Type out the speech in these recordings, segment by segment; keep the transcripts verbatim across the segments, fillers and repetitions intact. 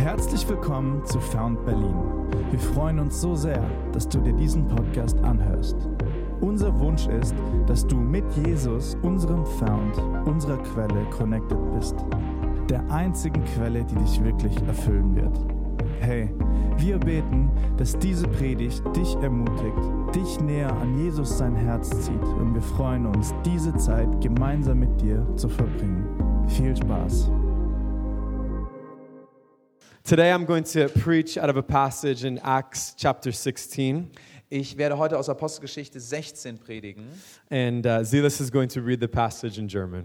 Herzlich willkommen zu Found Berlin. Wir freuen uns so sehr, dass du dir diesen Podcast anhörst. Unser Wunsch ist, dass du mit Jesus, unserem Found, unserer Quelle connected bist. Der einzigen Quelle, die dich wirklich erfüllen wird. Hey, wir beten, dass diese Predigt dich ermutigt, dich näher an Jesus sein Herz zieht und wir freuen uns, diese Zeit gemeinsam mit dir zu verbringen. Viel Spaß! Today I'm going to preach out of a passage in Acts chapter sixteen. Ich werde heute aus Apostelgeschichte sechzehn predigen. And uh, Zelis is going to read the passage in German.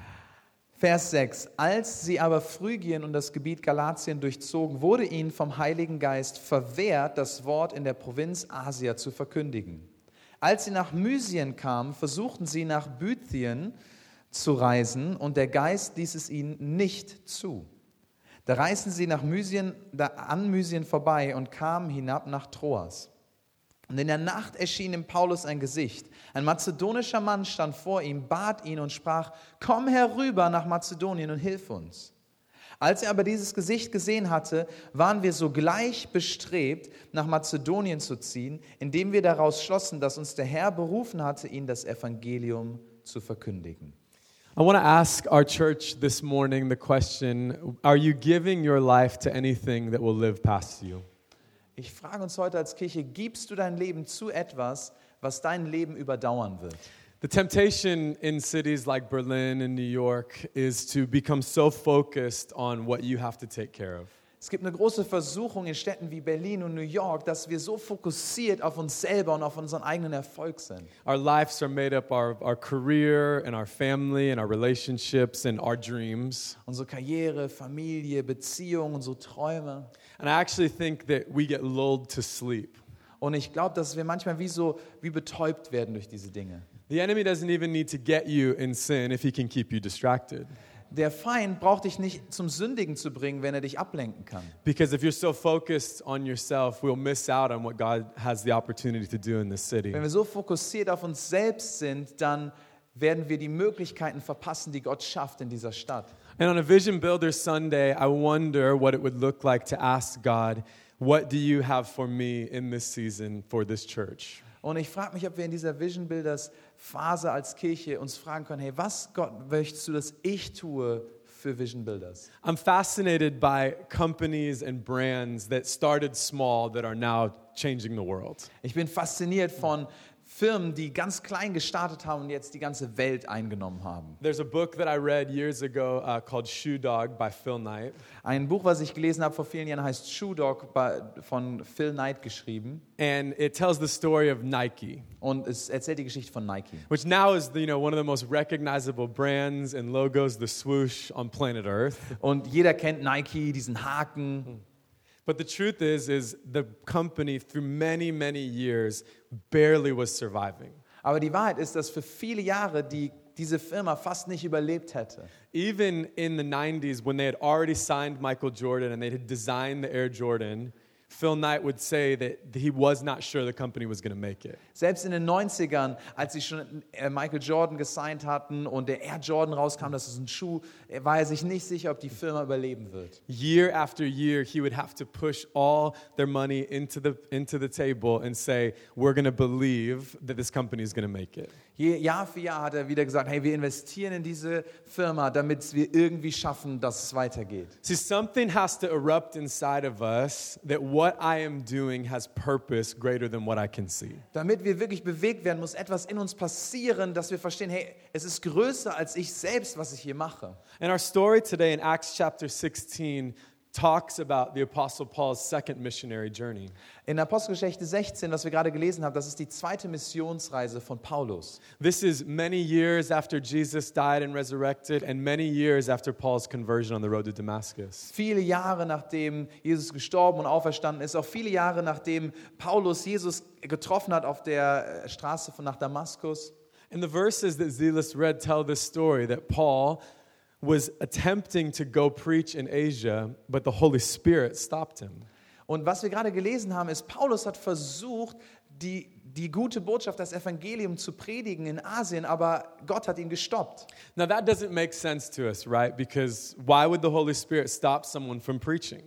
Vers sechs. Als sie aber Phrygien und das Gebiet Galatien durchzogen, wurde ihnen vom Heiligen Geist verwehrt, das Wort in der Provinz Asia zu verkündigen. Als sie nach Mysien kamen, versuchten sie nach Bithyen zu reisen und der Geist ließ es ihnen nicht zu. Da reisten sie nach Mysien, da an Mysien vorbei und kamen hinab nach Troas. Und in der Nacht erschien dem Paulus ein Gesicht. Ein mazedonischer Mann stand vor ihm, bat ihn und sprach: Komm herüber nach Mazedonien und hilf uns. Als er aber dieses Gesicht gesehen hatte, waren wir sogleich bestrebt, nach Mazedonien zu ziehen, indem wir daraus schlossen, dass uns der Herr berufen hatte, ihnen das Evangelium zu verkündigen. I want to ask our church this morning the question, are you giving your life to anything that will live past you? Ich frage uns heute als Kirche, gibst du dein Leben zu etwas, was dein Leben überdauern wird? The temptation in cities like Berlin and New York is to become so focused on what you have to take care of. Es gibt eine große Versuchung in Städten wie Berlin und New York, dass wir so fokussiert auf uns selber und auf unseren eigenen Erfolg sind. Our lives are made up our our career and our family and our relationships and our dreams. Unsere Karriere, Familie, Beziehung, unsere Träume. And I actually think that we get lulled to sleep. Und ich glaube, dass wir manchmal wie so wie betäubt werden durch diese Dinge. The enemy doesn't even need to get you in sin if he can keep you distracted. Der Feind braucht dich nicht zum Sündigen zu bringen, wenn er dich ablenken kann. Because if you're so focused on yourself, we'll miss out on what God has the opportunity to do in this city. Wenn wir so fokussiert auf uns selbst sind, dann werden wir die Möglichkeiten verpassen, die Gott schafft in dieser Stadt. And on a Vision Builder Sunday, I wonder what it would look like to ask God, what do you have for me in this season for this church? Und ich frage mich, ob wir in dieser Vision Builders Phase als Kirche uns fragen können, hey, was Gott möchtest du, dass ich tue für Vision Builders? I'm fascinated by companies and brands that started small that are now changing the world. Ich bin fasziniert von Firmen, die ganz klein gestartet haben und jetzt die ganze Welt eingenommen haben. There's a book that I read years ago uh, called Shoe Dog by Phil Knight. Ein Buch, was ich gelesen habe vor vielen Jahren, heißt Shoe Dog von Phil Knight geschrieben. And it tells the story of Nike. Und es erzählt die Geschichte von Nike. Which now is, the, you know, one of the most recognizable brands and logos, the swoosh on planet Earth. Und jeder kennt Nike, diesen Haken. But the truth is, is the company through many, many years barely was surviving. Aber die Wahrheit ist, dass für viele Jahre die, diese Firma fast nicht überlebt hätte. Even in the nineties, when they had already signed Michael Jordan and they had designed the Air Jordan, Phil Knight would say that he was not sure the company was going to make it. Selbst in den neunzigern, als sie schon Michael Jordan gesigned hatten und der Air Jordan rauskam, das ist ein Schuh, war er sich nicht sicher, ob die Firma überleben wird. Year after year, he would have to push all their money into the into the table and say, we're going to believe that this company is going to make it. Jahr für Jahr hat er wieder gesagt, hey, wir investieren in diese Firma, damit wir irgendwie schaffen, dass es weitergeht. See, something has to erupt inside of us that what I am doing has purpose greater than what I can see. Damit wir wirklich bewegt werden, muss etwas in uns passieren, dass wir verstehen, hey, es ist größer als ich selbst, was ich hier mache. And our story today in Acts chapter sixteen talks about the Apostle Paul's second missionary journey. In Apostelgeschichte sechzehn, was wir gerade gelesen haben, das ist die zweite Missionsreise von Paulus. This is many years after Jesus died and resurrected and many years after Paul's conversion on the road to Damascus. Viele Jahre nachdem Jesus gestorben und auferstanden ist, auch viele Jahre nachdem Paulus Jesus getroffen hat auf der Straße von nach Damaskus. And the verses that Zelis read tell this story that Paul was attempting to go preach in Asia, but the Holy Spirit stopped him. Und was wir gerade gelesen haben, ist, Paulus hat versucht, die, die gute Botschaft, das Evangelium zu predigen in Asien, aber Gott hat ihn gestoppt. Now that doesn't make sense to us, right? Because why would the Holy Spirit stop someone from preaching?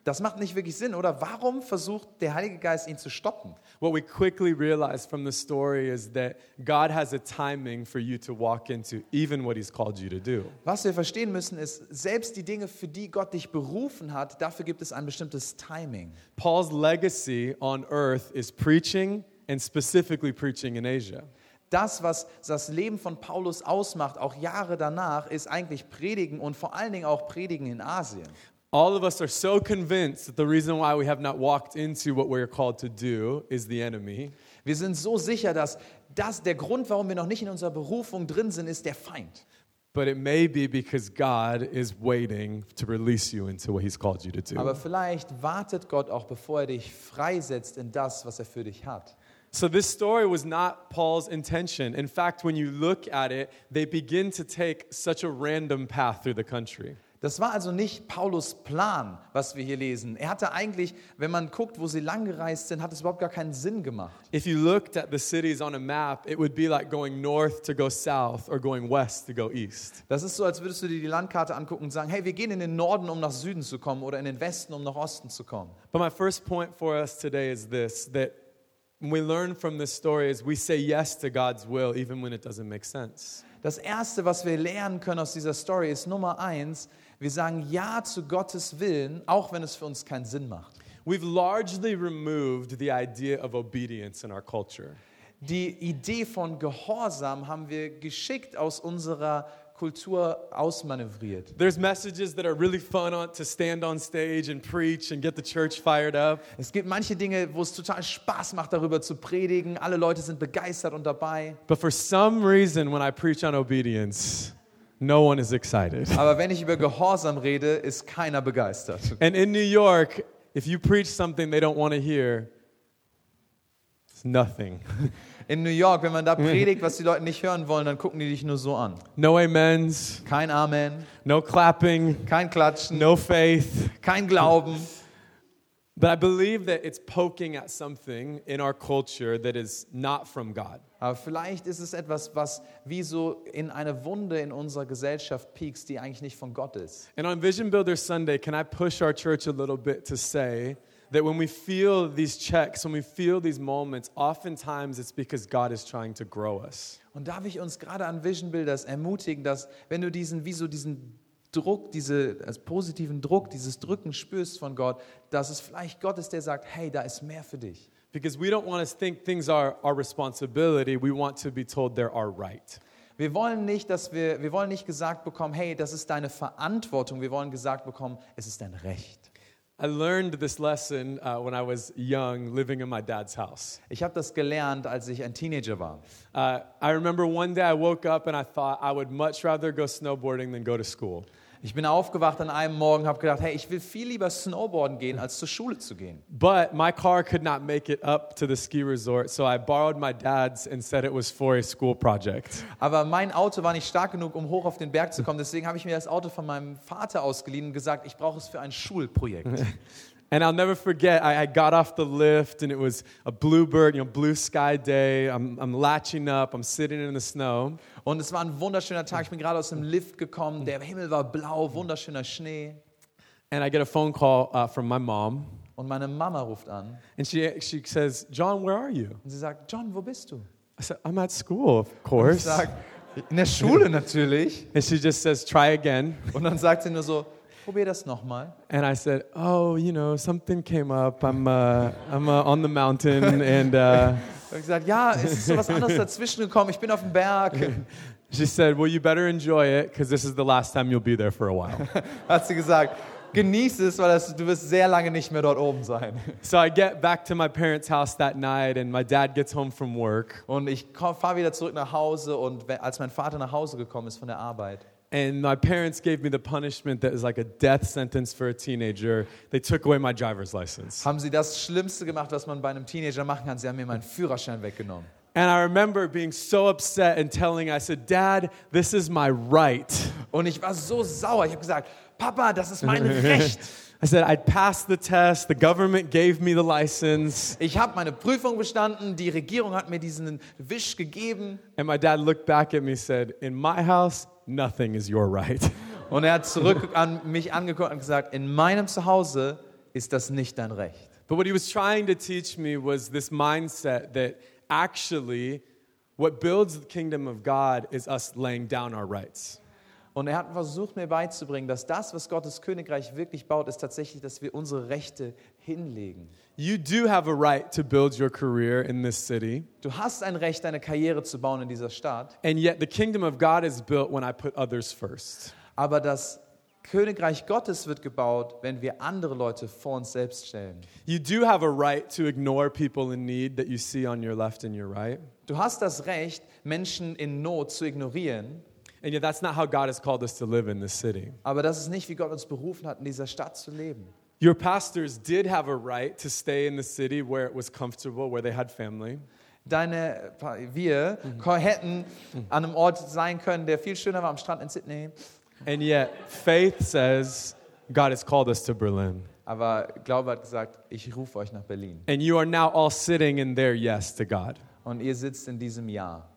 das macht nicht wirklich Sinn, oder? Warum versucht der Heilige Geist, ihn zu stoppen? What we quickly realize from the story is that God has a timing for you to walk into even what He's called you to do. Was wir verstehen müssen, ist, selbst die Dinge, für die Gott dich berufen hat, dafür gibt es ein bestimmtes Timing. Paul's legacy on earth is preaching and specifically preaching in Asia. Das, was das Leben von Paulus ausmacht, auch Jahre danach, ist eigentlich Predigen und vor allen Dingen auch Predigen in Asien. All of us are so convinced that the reason why we have not walked into what we're called to do is the enemy. Wir sind so sicher, dass das der Grund, warum wir noch nicht in unserer Berufung drin sind, ist der Feind. But it may be because God is waiting to release you into what He's called you to do. Aber vielleicht wartet Gott auch, bevor er dich freisetzt in das, was er für dich hat. So this story was not Paul's intention. In fact, when you look at it, they begin to take such a random path through the country. Das war also nicht Paulus Plan, was wir hier lesen. Er hatte eigentlich, wenn man guckt, wo sie lang gereist sind, hat es überhaupt gar keinen Sinn gemacht. If you looked at the cities on a map, it would be like going north to go south or going west to go east. Das ist so, als würdest du dir die Landkarte angucken und sagen, hey, wir gehen in den Norden, um nach Süden zu kommen, oder in den Westen, um nach Osten zu kommen. But my first point for us today is this, that when we learn from this story is we say yes to God's will even when it doesn't make sense. Das Erste, was wir lernen können aus dieser Story, ist Nummer eins, wir sagen Ja zu Gottes Willen, auch wenn es für uns keinen Sinn macht. We've largely removed the idea of obedience in our culture. Die Idee von Gehorsam haben wir geschickt aus unserer Kultur ausmanövriert. There's messages that are really fun on, to stand on stage and preach and get the church fired up. Es gibt manche Dinge, wo es total Spaß macht, darüber zu predigen. Alle Leute sind begeistert und dabei. But for some reason, when I preach on obedience, no one is excited. Aber wenn ich über Gehorsam rede, ist keiner begeistert. And in New York, if you preach something they don't want to hear, it's nothing. In New York, wenn man da predigt, was die Leute nicht hören wollen, dann gucken die dich nur so an. No amens, Kein Amen, no clapping, kein Klatschen, no faith. kein Glauben. But I believe that it's poking at something in our culture that is not from God. Aber vielleicht ist es etwas, was wie so in eine Wunde in unserer Gesellschaft piekst, die eigentlich nicht von Gott ist. And on Vision Builder Sunday, can I push our church a little bit to say that when we feel these checks, when we feel these moments, oftentimes it's because God is trying to grow us. Und darf ich uns gerade an Vision Builders ermutigen, dass wenn du diesen, wie so diesen Druck, diese, also positiven Druck, dieses Drücken spürst von Gott, dass es vielleicht Gott ist, der sagt, hey, da ist mehr für dich. Because we don't want to think things are our responsibility. We want to be told they're our right. Wir wollen nicht, dass wir, wir wollen nicht gesagt bekommen, hey, das ist deine Verantwortung. Wir wollen gesagt bekommen, es ist dein Recht. I learned this lesson uh, when I was young, living in my dad's house. Ich habe das gelernt, als ich ein Teenager war. Uh, I remember one day I woke up and I thought I would much rather go snowboarding than go to school. Ich bin aufgewacht an einem Morgen, habe gedacht, hey, ich will viel lieber Snowboarden gehen, als zur Schule zu gehen. But my car could not make it up to the ski resort, so I borrowed my dad's and said it was for a school project. Aber mein Auto war nicht stark genug, um hoch auf den Berg zu kommen. Deswegen habe ich mir das Auto von meinem Vater ausgeliehen und gesagt, ich brauche es für ein Schulprojekt. And I'll never forget, I, I got off the lift and it was a bluebird, you know, blue sky day. I'm, I'm latching up, I'm sitting in the snow. Und es war ein wunderschöner Tag. Ich bin gerade aus dem Lift gekommen. Der Himmel war blau, wunderschöner Schnee. And I get a phone call uh, from my mom. Und meine Mama ruft an. And she, she says, John, where are you? Und sie sagt, John, wo bist du? I said, I'm at school, of Und ich course. sage, in der Schule natürlich. And she just says, try again. Und dann sagt sie nur so, probier das nochmal. And I said, oh, you know, something came up. I'm, uh, I'm uh, on the mountain. And uh, Und ich gesagt, ja, es ist so was anderes dazwischen gekommen. Ich bin auf dem Berg. she said, well, you better enjoy it because this is the last time you'll be there for a while. Hat sie gesagt, genieß es, weil das, du wirst sehr lange nicht mehr dort oben sein. So I get back to my parents' house that night and my dad gets home from work. Und ich fahre wieder zurück nach Hause und als mein Vater nach Hause gekommen ist von der Arbeit, And my parents gave me the punishment that is like a death sentence for a teenager. They took away my driver's license. haben sie das Schlimmste gemacht, was man bei einem Teenager machen kann. Sie haben mir meinen Führerschein weggenommen. And I remember being so upset and telling, I said, Dad, this is my right. Und ich war so sauer. Ich habe gesagt, Papa, das ist mein Recht. I said, I'd passed the test. The government gave me the license. Ich habe meine Prüfung bestanden. Die Regierung hat mir diesen Wisch gegeben. And my dad looked back at me and said, in my house, nothing is your right. Und er hat zurück an mich angeguckt und gesagt, in meinem Zuhause ist das nicht dein Recht. But what he was trying to teach me was this mindset that actually what builds the kingdom of God is us laying down our rights. Und er hat versucht, mir beizubringen, dass das, was Gottes Königreich wirklich baut, ist tatsächlich, dass wir unsere Rechte hinlegen. You do have a right to build your career in this city, Du hast ein Recht, deine Karriere zu bauen in dieser Stadt, and yet the kingdom of God is built when I put others first. aber das Königreich Gottes wird gebaut, wenn wir andere Leute vor uns selbst stellen. You do have a right to ignore people in need that you see on your left and your right, Du hast das Recht, Menschen in Not zu ignorieren, and yet that's not how God has called us to live in this city. aber das ist nicht, wie Gott uns berufen hat, in dieser Stadt zu leben. Your pastors did have a right to stay in the city where it was comfortable, where they had family. Deine, wir hätten an einem Ort sein können, der viel schöner war, am Strand in Sydney. And yet, faith says God has called us to Berlin. Aber Glaube hat gesagt, ich rufe euch nach Berlin. And you are now all sitting in their yes to God. Und ihr sitzt in diesem Ja.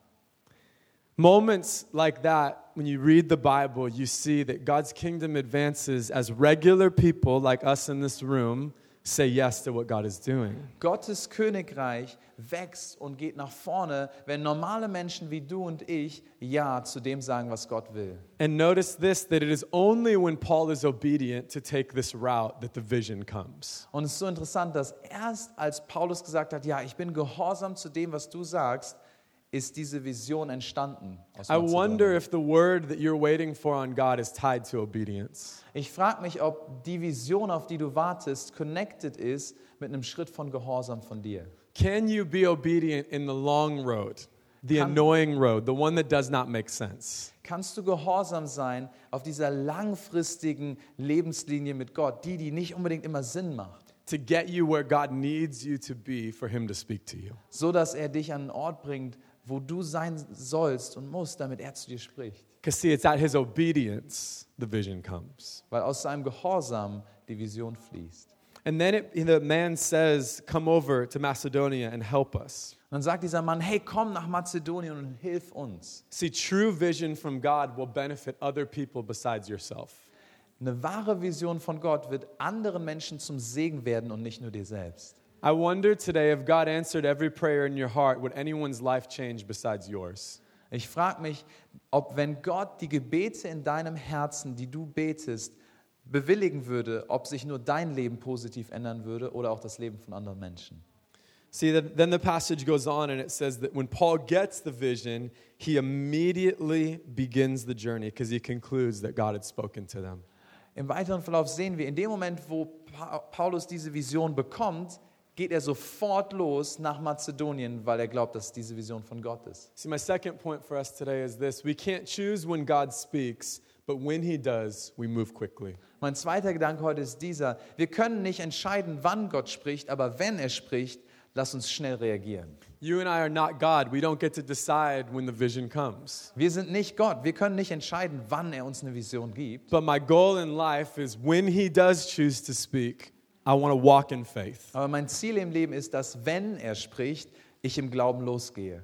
Moments like that, when you read the Bible, you see that God's kingdom advances as regular people like us in this room say yes to what God is doing. Gottes Königreich wächst und geht nach vorne, wenn normale Menschen wie du und ich Ja zu dem sagen, was Gott will. And notice this, that it is only when Paul is obedient to take this route that the vision comes. Und es ist so interessant, dass erst als Paulus gesagt hat, ja, ich bin gehorsam zu dem, was du sagst, ist diese Vision entstanden. aus I Mazedonien. wonder if the word that you're waiting for on God is tied to obedience. Ich frage mich, ob die Vision, auf die du wartest, connected ist mit einem Schritt von Gehorsam von dir. Can you be obedient in the long road, the Kann- annoying road, the one that does not make sense? Kannst du gehorsam sein auf dieser langfristigen Lebenslinie mit Gott, die, die nicht unbedingt immer Sinn macht, To get you where God needs you to be for Him to speak to you. so dass er dich an einen Ort bringt, wo du sein sollst und musst, damit er zu dir spricht. Because see, it's at His obedience the vision comes. Weil aus seinem Gehorsam die Vision fließt. And then it, the man says, come over to Macedonia and help us. Und dann sagt dieser Mann, hey, komm nach Mazedonien und hilf uns. See, true vision from God will benefit other people besides yourself. Eine wahre Vision von Gott wird anderen Menschen zum Segen werden und nicht nur dir selbst. I wonder today if God answered every prayer in your heart, would anyone's life change besides yours? Ich frage mich, ob wenn Gott die Gebete in deinem Herzen, die du betest, bewilligen würde, ob sich nur dein Leben positiv ändern würde oder auch das Leben von anderen Menschen. See, the, then the passage goes on and it says that when Paul gets the vision, he immediately begins the journey because he concludes that God had spoken to them. Im weiteren Verlauf sehen wir, in dem Moment, wo Pa- Paulus diese Vision bekommt, geht er sofort los nach Mazedonien, weil er glaubt, dass diese Vision von Gott ist. See, my second point for us today is this. We can't choose when God speaks, but when he does, we move quickly. Mein zweiter Gedanke heute ist dieser: Wir können nicht entscheiden, wann Gott spricht, aber wenn er spricht, lass uns schnell reagieren. You and I are not God. We don't get to decide when the vision comes. Wir sind nicht Gott. Wir können nicht entscheiden, wann er uns eine Vision gibt. But my goal in life is when he does choose to speak, I want to walk in faith. Aber mein Ziel im Leben ist, dass, wenn er spricht, ich im Glauben losgehe.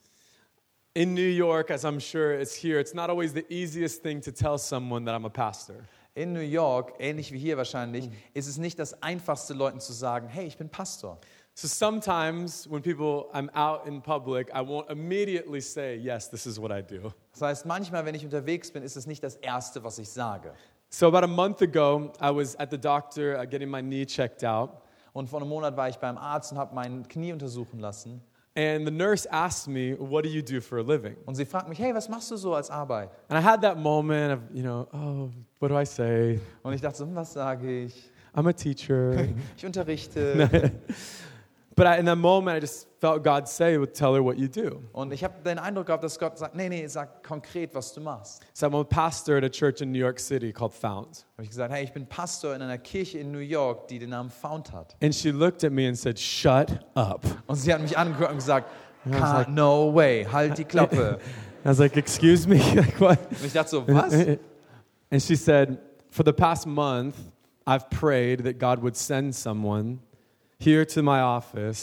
In New York, as I'm sure it's here, it's not always the easiest thing to tell someone that I'm a pastor. In New York, ähnlich wie hier wahrscheinlich, ist es nicht das Einfachste, Leuten zu sagen, hey, ich bin Pastor. So sometimes when people, I'm out in public, I won't immediately say, yes, this is what I do. Das heißt, manchmal, wenn ich unterwegs bin, ist es nicht das Erste, was ich sage. So about a month ago, I was at the doctor uh, getting my knee checked out. Und vor einem Monat war ich beim Arzt und habe mein Knie untersuchen lassen. And the nurse asked me, what do you do for a living? Und sie fragt mich, hey, was machst du so als Arbeit? And I had that moment of, you know, oh, what do I say? Und ich dachte so, hm, was sage ich? I'm a teacher. Ich unterrichte. But I, in that moment, I just felt God say, well, tell her what you do. Und ich habe den Eindruck gehabt, dass Gott sagt, nee, nee, sag konkret, was du machst. So I'm a pastor at a church in New York City called Fount. Habe ich gesagt, hey, ich bin Pastor in einer Kirche in New York, die den Namen Fount hat. And she looked at me and said, shut up. Und sie hat mich angeguckt und gesagt, I was "Ka- like- no way, halt die Klappe. I was like, excuse me? Like what? Und ich dachte so, was? And she said, for the past month, I've prayed that God would send someone here to my office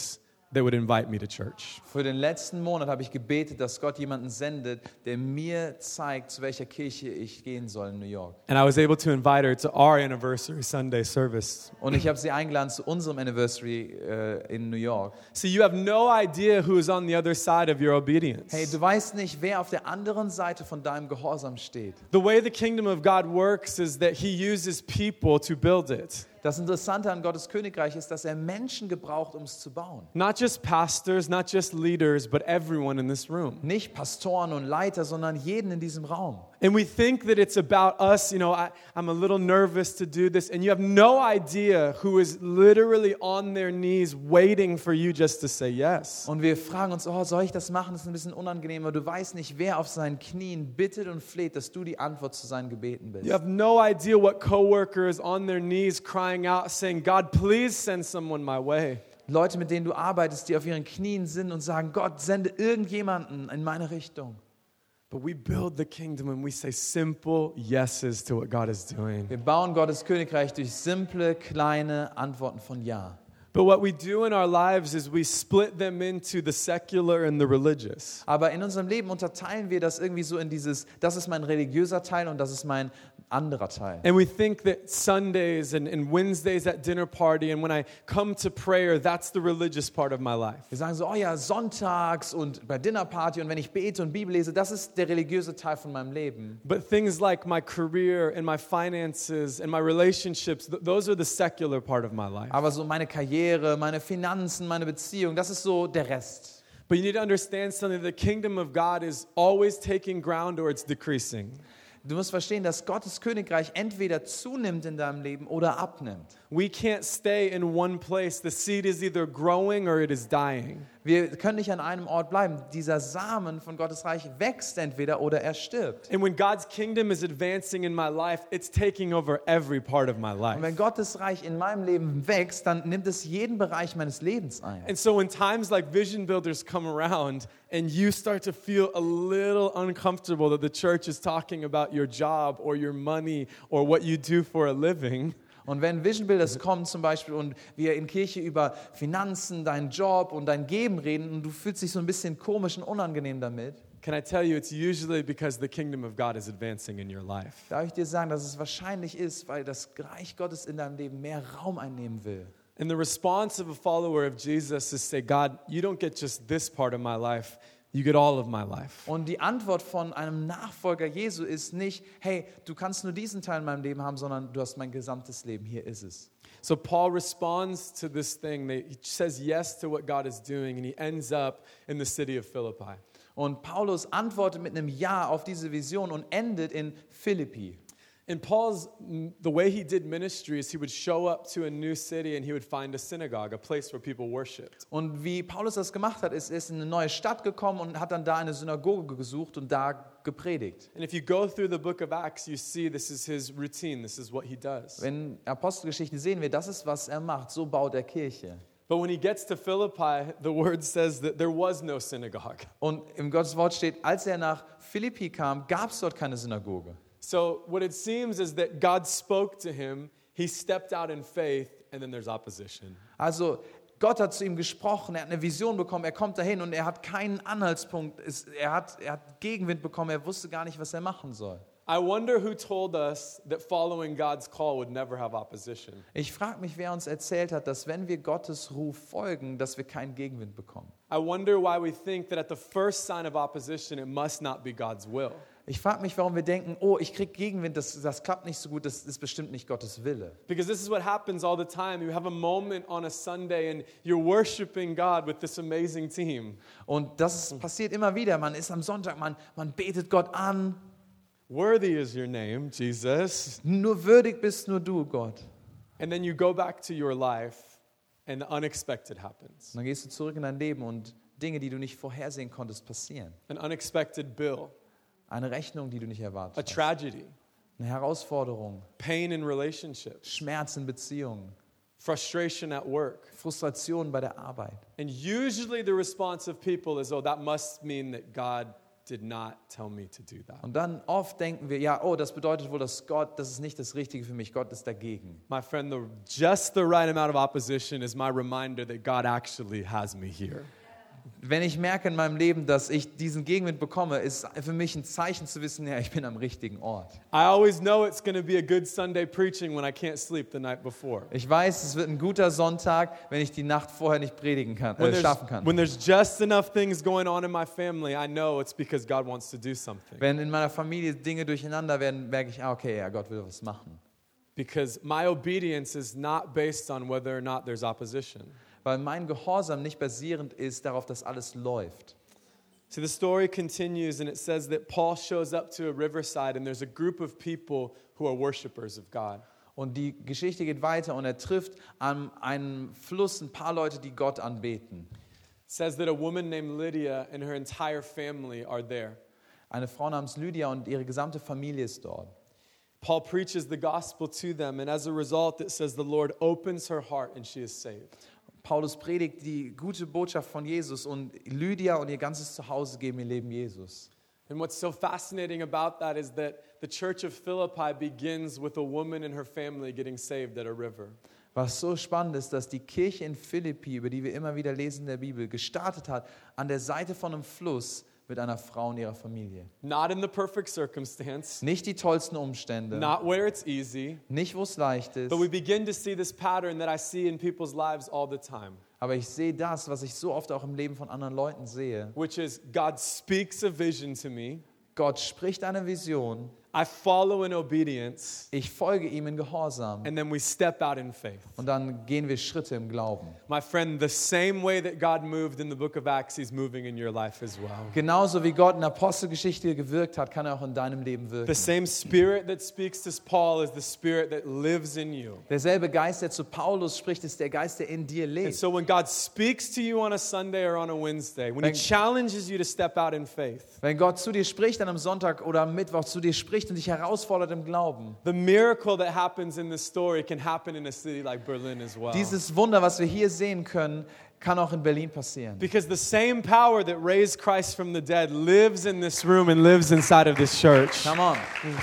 that would invite me to church. Für den letzten Monat habe ich gebetet, dass Gott jemanden sendet, der mir zeigt, zu welcher Kirche ich gehen soll in New York. And I was able to invite her to our anniversary Sunday service. Und ich habe sie eingeladen zu unserem Anniversary äh, in New York. So you have no idea who is on the other side of your obedience. Hey, du weißt nicht, wer auf der anderen Seite von deinem Gehorsam steht. The way the kingdom of God works is that he uses people to build it. Das Interessante an Gottes Königreich ist, dass er Menschen gebraucht, um es zu bauen. Not just pastors, not just leaders, but everyone in this room. Nicht Pastoren und Leiter, sondern jeden in diesem Raum. And we think that it's about us, you know, I, I'm a little nervous to do this, and you have no idea who is literally on their knees waiting for you just to say yes. Und wir fragen uns, oh, soll ich das machen? Das ist ein bisschen unangenehm, aber du weißt nicht, wer auf seinen Knien bittet und fleht, dass du die Antwort zu seinen Gebeten bist. You have no idea what coworker is on their knees crying out, saying, God, please send someone my way. Leute, mit denen du arbeitest, die auf ihren Knien sind und sagen, Gott, sende irgendjemanden in meine Richtung. But we build the kingdom and we say simple yeses to what God is doing. Wir bauen Gottes Königreich durch simple, kleine Antworten von Ja. But what we do in our lives is we split them into the secular and the religious. Aber in unserem Leben unterteilen wir das irgendwie so in dieses, das ist mein religiöser Teil und das ist mein anderer Teil. And we think that Sundays and, and Wednesdays at dinner party and when I come to prayer, that's the religious part of my life. Wir sagen so, oh ja, sonntags und bei Dinnerparty und wenn ich bete und Bibel lese, das ist der religiöse Teil von meinem Leben. But things like my career and my finances and my relationships, th- those are the secular part of my life. Aber so meine Karriere, meine Finanzen, meine Beziehung, das ist so der Rest. But you need to understand something. The kingdom of God is always taking ground or it's decreasing. Du musst verstehen, dass Gottes Königreich entweder zunimmt in deinem Leben oder abnimmt. We can't stay in one place. The seed is either growing or it is dying. Wir können nicht an einem Ort bleiben. Dieser Samen von Gottes Reich wächst entweder oder er stirbt. And when God's kingdom is advancing in my life, it's taking over every part of my Und life. wenn Gottes Reich in meinem Leben wächst, dann nimmt es jeden Bereich meines Lebens ein. And so when times like vision builders come around and you start to feel a little uncomfortable that the church is talking about your job or your money or what you do for a living, Und wenn Vision Builders kommen zum Beispiel und wir in Kirche über Finanzen, deinen Job und dein Geben reden und du fühlst dich so ein bisschen komisch und unangenehm damit, can I tell you it's usually because the kingdom of God is advancing in your life. darf ich dir sagen, dass es wahrscheinlich ist, weil das Reich Gottes in deinem Leben mehr Raum einnehmen will. And the response of a follower of Jesus is say, God, you don't get just this part of my life, you get all of my life. Und die Antwort von einem Nachfolger Jesu ist nicht, hey, du kannst nur diesen Teil in meinem Leben haben, sondern du hast mein gesamtes Leben, hier ist es. So Paul responds to this thing. He says yes to what God is doing, and he ends up in the city of Philippi. Und Paulus antwortet mit einem Ja auf diese Vision und endet in Philippi. In Paul's, the way he did ministry is he would show up to a new city and he would find a synagogue, a place where people worshiped. Und wie Paulus das gemacht hat, ist er ist in eine neue Stadt gekommen und hat dann da eine Synagoge gesucht und da gepredigt. And if you go through the book of Acts, you see this is his routine, this is what he does. Wenn Apostelgeschichte sehen wir, das ist, was er macht, so baut er Kirche. But when he gets to Philippi, the word says that there was no synagogue. Und im Gottes Wort steht, als er nach Philippi kam, gab es dort keine Synagoge. So what it seems is that God spoke to him, he stepped out in faith, and then there's opposition. Also Gott hat zu ihm gesprochen, er hat eine Vision bekommen, er kommt dahin und er hat keinen Anhaltspunkt, es, er, hat, er hat Gegenwind bekommen, er wusste gar nicht, was er machen soll. I wonder who told us that following God's call would never have opposition. Ich frage mich, wer uns erzählt hat, dass wenn wir Gottes Ruf folgen, dass wir keinen Gegenwind bekommen. I wonder why we think that at the first sign of opposition, it must not be God's will. Ich frage mich, warum wir denken, oh, ich kriege Gegenwind, das, das klappt nicht so gut, das ist bestimmt nicht Gottes Wille. Because this is what happens all the time. You have a moment on a Sunday and you're worshiping God with this amazing team. Und das ist, passiert immer wieder, man ist am Sonntag, man, man betet Gott an, Worthy is your name, Jesus. nur würdig bist nur du, Gott. And then you go back to your life and the unexpected happens. Und dann gehst du zurück in dein Leben und Dinge, die du nicht vorhersehen konntest, passieren. An unexpected bill, Eine Rechnung, die du nicht a erwartet hast. tragedy, Eine Herausforderung, pain in relationships, Schmerz in Beziehungen, frustration at work. Frustration bei der Arbeit. And usually the response of people is, oh, that must mean that God did not tell me to do that. Und dann oft denken wir, ja, oh, das bedeutet wohl, dass Gott, das ist nicht das Richtige für mich, Gott ist dagegen. My friend, the, just the right amount of opposition is my reminder that God actually has me here. Wenn ich merke in meinem Leben, dass ich diesen Gegenwind bekomme, ist für mich ein Zeichen zu wissen, ja, ich bin am richtigen Ort. I always know it's going to be a good Sunday preaching when I can't sleep the night before. Ich weiß, es wird ein guter Sonntag, wenn ich die Nacht vorher nicht predigen kann, When äh, there's, schaffen kann. when there's just enough things going on in my family, I know it's because God wants to do something. Wenn in meiner Familie Dinge durcheinander werden, merke ich, ah, okay, ja, Gott will was machen. Because my obedience is not based on whether or not there's opposition. Weil mein Gehorsam nicht basierend ist darauf, dass alles läuft. So the story continues and it says that Paul shows up to a riverside and there's a group of people who are worshipers of God. Und die Geschichte geht weiter und er trifft an einem Fluss ein paar Leute, die Gott anbeten. It says that a woman named Lydia and her entire family are there. Eine Frau namens Lydia und ihre gesamte Familie ist dort. Paul preaches the gospel to them and as a result it says the Lord opens her heart and she is saved. Paulus predigt die gute Botschaft von Jesus und Lydia und ihr ganzes Zuhause geben ihr Leben Jesus. And what's so fascinating about that is that the church of Philippi begins with a woman and her family getting saved at a river. Was so spannend ist, dass die Kirche in Philippi, über die wir immer wieder lesen in der Bibel, gestartet hat an der Seite von einem Fluss mit einer Frau und ihrer Familie. Not in the perfect circumstance, Nicht die tollsten Umstände, not where it's easy, nicht wo es leicht ist, but we begin to see this pattern that I see in people's lives all the time, aber ich sehe das, was ich so oft auch im Leben von anderen Leuten sehe. which is God speaks a vision to me, Gott spricht eine Vision, I follow in obedience, ich folge ihm in Gehorsam and then we step out in faith. und dann gehen wir Schritte im Glauben. My friend, the same way that God moved in the book of Acts, He's moving in your life as well. Genauso wie Gott in der Apostelgeschichte gewirkt hat, kann er auch in deinem Leben wirken. The same spirit that speaks to Paul is the spirit that lives in you. Derselbe Geist, der zu Paulus spricht, ist der Geist, der in dir And lebt. so when God speaks to you on a Sunday or on a Wednesday, when He Wenn- challenges you to step out in faith, Wenn Gott zu dir spricht, dann am Sonntag oder am Mittwoch zu dir spricht und dich herausfordert im Glauben. the miracle that happens in this story can happen in a city like Berlin as well. Dieses Wunder, was wir hier sehen können, kann auch in Berlin passieren. Because the same power that raised Christ from the dead lives in this room and lives inside of this church. Come on.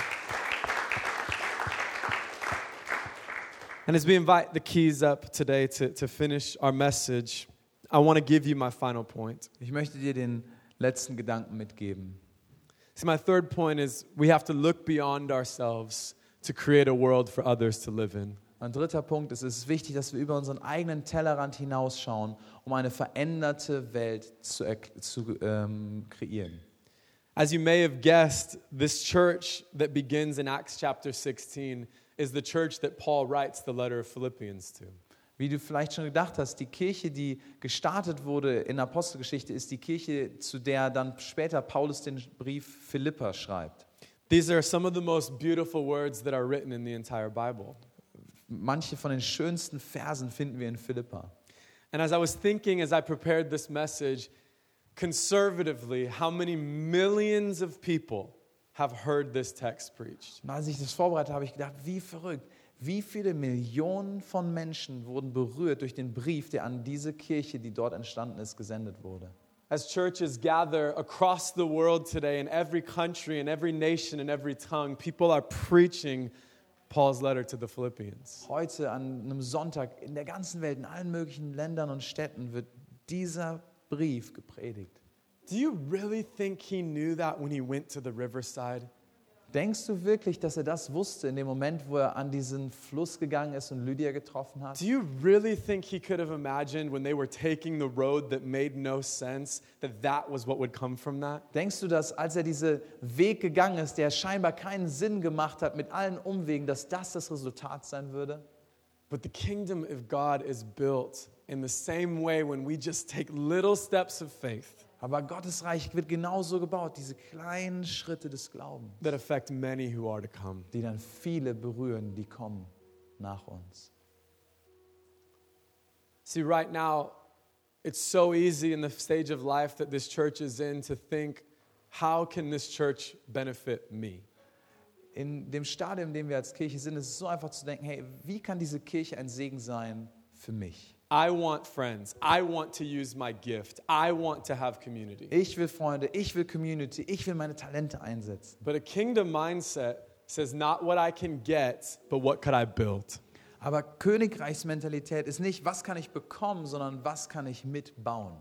And as we invite the keys up today to, to finish our message, I want to give you my final point. Ich möchte dir den letzten Gedanken mitgeben. See, my third point is we have to look beyond ourselves to create a world for others to live in. Ein dritter Punkt ist, es ist wichtig, dass wir über unseren eigenen Tellerrand hinausschauen, um eine veränderte Welt zu, erk- zu ähm, kreieren. As you may have guessed, this church that begins in Acts chapter sixteen is the church that Paul writes the letter of Philippians to. Wie du vielleicht schon gedacht hast, die Kirche, die gestartet wurde in der Apostelgeschichte, ist die Kirche, zu der dann später Paulus den Brief Philipper schreibt. These are some of the most beautiful words that are written in the entire Bible. Manche von den schönsten Versen finden wir in Philippa. And as I was thinking as I prepared this message, conservatively, how many millions of people have heard this text preached? Und als ich das vorbereitet habe, habe ich gedacht, wie verrückt. Wie viele Millionen von Menschen wurden berührt durch den Brief, der an diese Kirche, die dort entstanden ist, gesendet wurde. As churches gather across the world today, in every country, in every nation, in every tongue, people are preaching Paul's letter to the Philippians. Heute an einem Sonntag in der ganzen Welt, in allen möglichen Ländern und Städten wird dieser Brief gepredigt. Do you really think he knew that when he went to the riverside? Denkst du wirklich, dass er das wusste in dem Moment, wo er an diesen Fluss gegangen ist und Lydia getroffen hat? Do you really think he could have imagined when they were taking the road that made no sense that that was what would come from that? Denkst du, dass als er diesen Weg gegangen ist, der scheinbar keinen Sinn gemacht hat mit allen Umwegen, dass das das Resultat sein würde? But the kingdom of God is built in the same way when we just take little steps of faith Aber Gottes Reich wird genauso gebaut, diese kleinen Schritte des Glaubens, that affect many who are to come. die dann viele berühren, die kommen nach uns. See, right now, it's so easy in the stage of life that this church is in to think, how can this church benefit me? In dem Stadium, in dem wir als Kirche sind, ist es so einfach zu denken, hey, wie kann diese Kirche ein Segen sein für mich? I want friends. I want to use my gift. I want to have community. Ich will Freunde, ich will Community, ich will meine Talente einsetzen. But a kingdom mindset says not what I can get, but what could I build? Aber Königreichsmentalität ist nicht, was kann ich bekommen, sondern was kann ich mitbauen.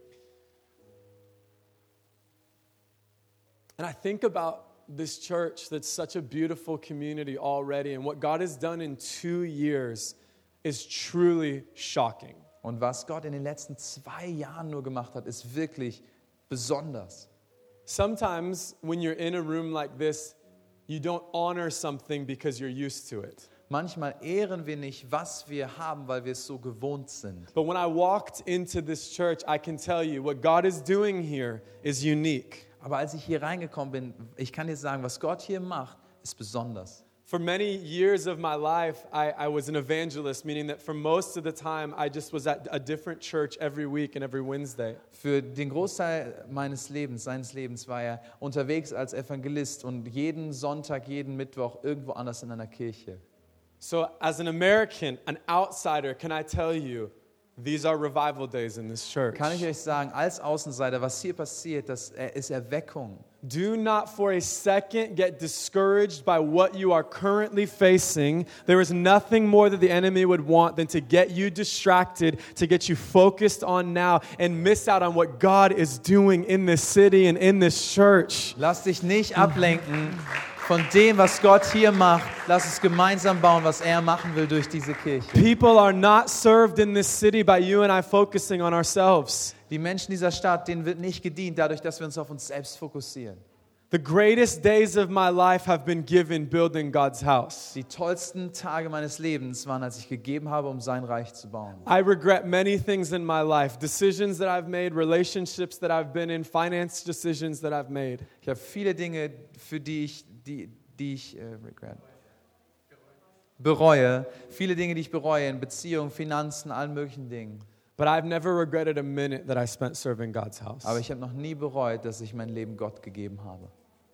And I think about this church that's such a beautiful community already, and what God has done in two years is truly shocking. Und was Gott in den letzten zwei Jahren nur gemacht hat, ist wirklich besonders. Sometimes when you're in a room like this, you don't honor something because you're used to it. Manchmal ehren wir nicht, was wir haben, weil wir es so gewohnt sind. But when I walked into this church, I can tell you what God is doing here is unique. Aber als ich hier reingekommen bin, ich kann dir sagen, was Gott hier macht, ist besonders. For many years of my life, I, I was an evangelist, meaning that for most of the time, I just was at a different church every week and every Wednesday. Für den Großteil meines Lebens, seines Lebens war er unterwegs als Evangelist und jeden Sonntag, jeden Mittwoch irgendwo anders in einer Kirche. So as an American, an outsider, can I tell you, these are revival days in this church. Kann ich euch sagen, als Außenseiter, was hier passiert, das ist Erweckung. Do not for a second get discouraged by what you are currently facing. There is nothing more that the enemy would want than to get you distracted, to get you focused on now and miss out on what God is doing in this city and in this church. Lass dich nicht ablenken von dem, was Gott hier macht. Lass uns gemeinsam bauen, was er machen will durch diese Kirche. People are not served in this city by you and I focusing on ourselves. Die Menschen dieser Stadt, denen wird nicht gedient, dadurch, dass wir uns auf uns selbst fokussieren. The greatest days of my life have been given building God's house. Die tollsten Tage meines Lebens waren, als ich gegeben habe, um sein Reich zu bauen. I regret many things in my life, decisions that I've made, relationships that I've been in, finance decisions that I've made. Ich habe viele Dinge, für die ich, die, die ich äh, regret. bereue, viele Dinge, die ich bereue, in Beziehungen, Finanzen, allen möglichen Dingen. But I've never regretted a minute that I spent serving God's house. Aber ich habe noch nie bereut, dass ich mein Leben Gott gegeben habe.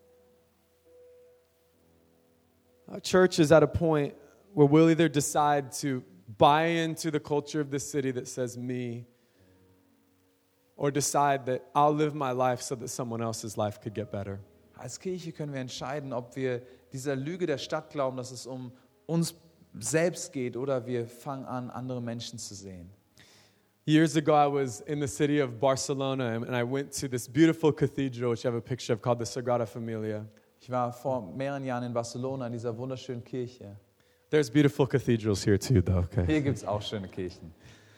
Our church is at a point where we'll either decide to buy into the culture of this city that says me, or decide that I'll live my life so that someone else's life could get better. Als Kirche können wir entscheiden, ob wir dieser Lüge der Stadt glauben, dass es um uns selbst geht, oder wir fangen an, andere Menschen zu sehen. Years ago, I was in the city of Barcelona, and I went to this beautiful cathedral, which I have a picture of, called the Sagrada Familia. Ich war vor mehreren Jahren in Barcelona, in dieser wunderschönen Kirche. There's beautiful cathedrals here too, though. Okay. Hier gibt es auch schöne Kirchen.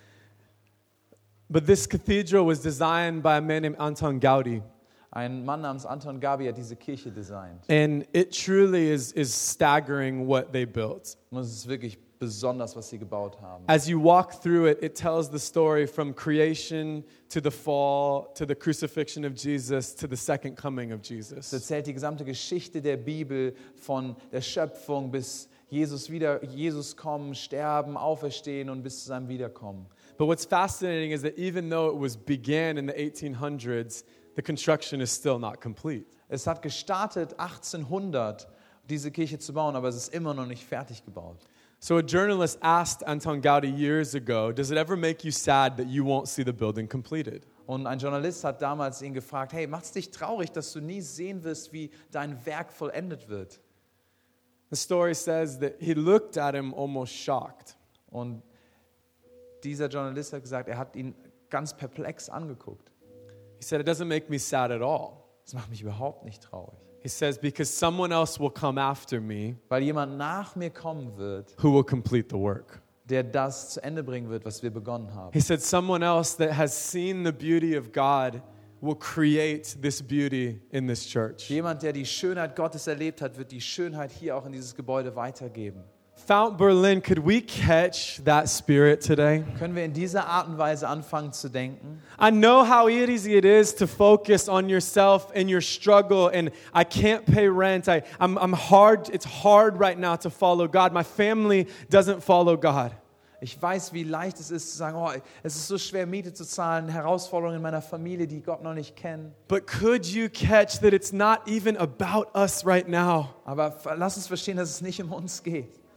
But this cathedral was designed by a man named Anton Gaudi. Ein Mann namens Anton Gaudi hat diese Kirche designt. And it truly is, is staggering what they built. Und es ist wirklich besonders, was sie gebaut haben. As you walk through it, it tells the story from creation to the fall, to the crucifixion of Jesus, to the second coming of Es Jesus. erzählt die gesamte Geschichte der Bibel von der Schöpfung bis Jesus wieder, Jesus kommen, sterben, auferstehen und bis zu seinem Wiederkommen. But what's fascinating is that even though it was began in the eighteen hundreds, the construction is still not complete. Es hat gestartet achtzehnhundert, diese Kirche zu bauen, aber es ist immer noch nicht fertig gebaut. So a journalist asked Anton Gaudi years ago, does it ever make you sad that you won't see the building completed? Und ein Journalist hat damals ihn gefragt, hey, macht's dich traurig, dass du nie sehen wirst, wie dein Werk vollendet wird? The story says that he looked at him almost shocked. Und dieser Journalist hat gesagt, er hat ihn ganz perplex angeguckt. He said, it doesn't make me sad at all. Das macht mich überhaupt nicht traurig. He says, because someone else will come after me Weil jemand nach mir kommen wird, who will complete the work. der das zu Ende bringen wird, was wir begonnen haben. He said, someone else that has seen the beauty of God will create this beauty in this church. Jemand, der die Schönheit Gottes erlebt hat, wird die Schönheit hier auch in dieses Gebäude weitergeben. Fountain Berlin, could we catch that spirit today? Können wir in dieser Art und Weise anfangen zu denken? I know how easy it is to focus on yourself and your struggle, and I can't pay rent. I, I'm, I'm hard. It's hard right now to follow God. My family doesn't follow God. Ich weiß, wie leicht es ist zu sagen, oh, es ist so schwer, Miete zu zahlen, Herausforderungen in meiner Familie, die Gott noch nicht kennen. But could you catch that it's not even about us right now? Aber lass uns verstehen, dass es nicht um uns geht.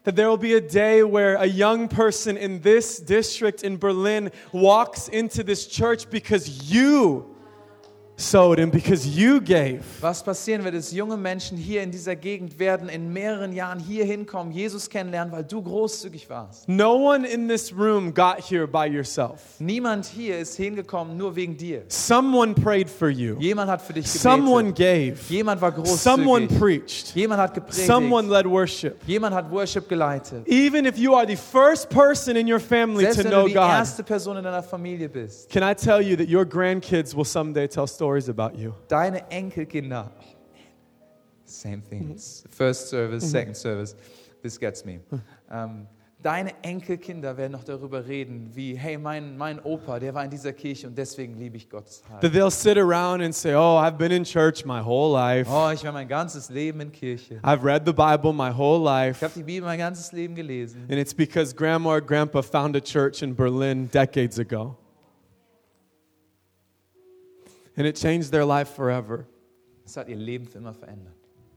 That there will be a day where a young person in this district in Berlin walks into this church because you sowed and because you gave. Was passieren wird, ist, junge Menschen hier in dieser Gegend werden in mehreren Jahren hier hinkommen, Jesus kennenlernen, weil du großzügig warst. No one in this room got here by yourself. Niemand hier ist hingekommen nur wegen dir. Someone prayed for you. Jemand hat für dich gebetet. Someone gave. Jemand war großzügig. Someone preached. Jemand hat gepredigt. Someone led worship. Jemand hat Worship geleitet. Even if you are the first person in your family Selbst to wenn know du die God, erste Person in deiner Familie bist, can I tell you that your grandkids will someday tell stories about you? deine Enkelkinder, oh man, same thing, first service, second service, this gets me. Ähm, deine Enkelkinder werden noch darüber reden, wie, hey, mein, mein Opa, der war in dieser Kirche und deswegen liebe ich Gottes Heil. That they'll sit around and say, oh, I've been in church my whole life. Oh, ich war mein ganzes Leben in Kirche. I've read the Bible my whole Ich life. habe die Bibel mein ganzes Leben gelesen. And it's because grandma or grandpa found a church in Berlin decades ago. And it changed their life forever. Das hat ihr Leben für immer verändert.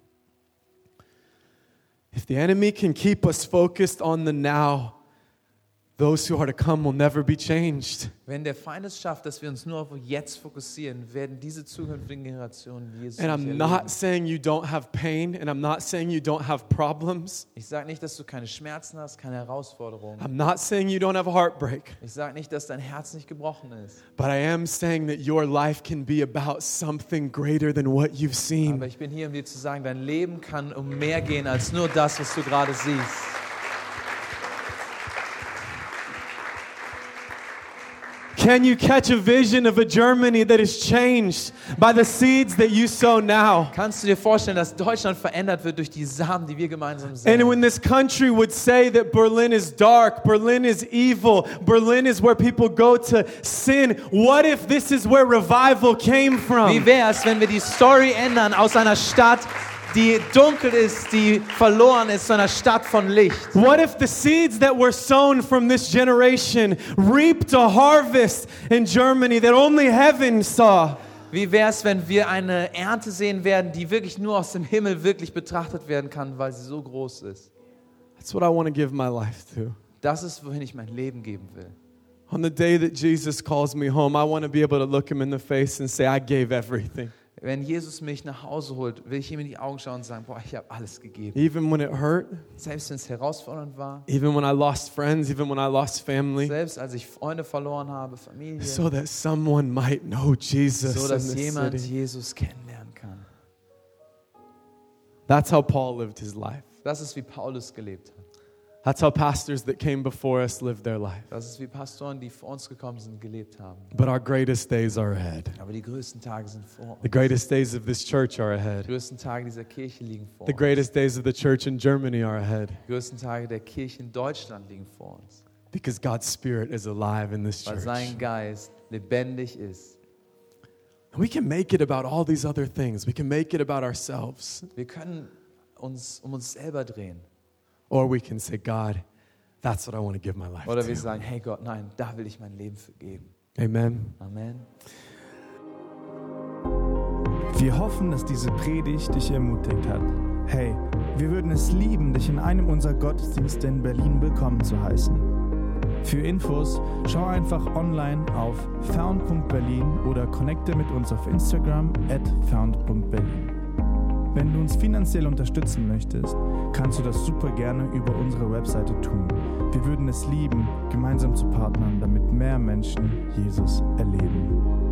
If the enemy can keep us focused on the now, those who are to come will never be changed. Wenn der Feind es schafft, dass wir uns nur auf jetzt fokussieren, werden diese zukünftigen Generationen Jesus And nicht I'm erleben. not saying you don't have pain, and I'm not saying you don't have problems. Ich sage nicht, dass du keine Schmerzen hast, keine Herausforderungen. I'm not saying you don't have a heartbreak. Ich sage nicht, dass dein Herz nicht gebrochen ist. But I am saying that your life can be about something greater than what you've Aber seen. ich bin hier, um dir zu sagen, dein Leben kann um mehr gehen als nur das, was du gerade siehst. Can you catch a vision of a Germany that is changed by the seeds that you sow now? Kannst du dir vorstellen, dass Deutschland verändert wird durch die Samen, die wir gemeinsam säen? And when this country would say that Berlin is dark, Berlin is evil, Berlin is where people go to sin, what if this is where revival came Wie from? wäre es, wenn wir die Story ändern aus einer Stadt, die dunkel ist, die verloren ist, zu einer Stadt von Licht? What if the seeds that were sown from this generation reaped a harvest in Germany that only heaven saw? Wie wäre es, wenn wir eine Ernte sehen werden, die wirklich nur aus dem Himmel wirklich betrachtet werden kann, weil sie so groß ist? That's what I want to give my life to. Das ist, wohin ich mein Leben geben will. On the day that Jesus calls me home, I want to be able to look him in the face and say, I gave everything. Wenn Jesus mich nach Hause holt, will ich ihm in die Augen schauen und sagen, boah, ich habe alles gegeben. Even when it hurt, Selbst wenn es herausfordernd war, even when I lost friends, even when I lost family, selbst als ich Freunde verloren habe, Familie, so that someone might know Jesus so in dass this jemand city. Jesus kennenlernen kann. That's how Paul lived his life. Das ist, wie Paulus gelebt hat. That's how pastors that came before us lived their life. Das ist, wie Pastoren, die vor uns gekommen sind, gelebt haben. But our greatest days are ahead. Aber die größten Tage sind vor uns. The greatest days of this church are Die ahead. größten Tage dieser Kirche liegen vor The uns. greatest days of the church in Germany are ahead. Die größten Tage der Kirche in Deutschland liegen vor uns. Because God's Spirit is alive in this Weil church. sein Geist lebendig ist. We can make it about all these other things. We can make it about ourselves. Wir können uns um uns selber drehen. Or we can say, God, that's what I want to give my life Oder wir to. sagen, hey Gott, nein, da will ich mein Leben für geben. Amen. Amen. Wir hoffen, dass diese Predigt dich ermutigt hat. Hey, wir würden es lieben, dich in einem unserer Gottesdienste in Berlin willkommen zu heißen. Für Infos schau einfach online auf found punkt berlin oder connecte mit uns auf Instagram at found punkt berlin. Wenn du uns finanziell unterstützen möchtest, kannst du das super gerne über unsere Webseite tun. Wir würden es lieben, gemeinsam zu partnern, damit mehr Menschen Jesus erleben.